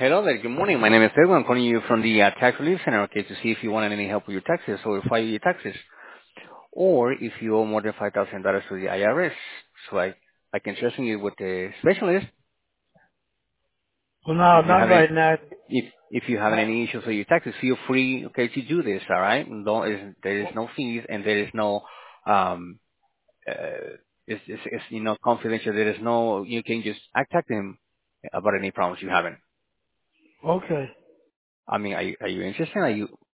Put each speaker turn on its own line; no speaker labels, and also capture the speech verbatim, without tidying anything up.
Hello there. Good morning. My name is Edwin. I'm calling you from the uh, Tax Relief Center, okay, to see if you want any help with your taxes or file your taxes, or if you owe more than five thousand dollars to the I R S. So I, I can share you with the specialist
Well, no,
if you
not
have any,
right now.
if if you have any issues with your taxes. Feel free, okay, to do this. All right. Don't, is, there is no fees and there is no um uh it's, it's, it's you know confidential. There is no you can just attack them about any problems you having.
Okay.
I mean, are you, are you interested? Are you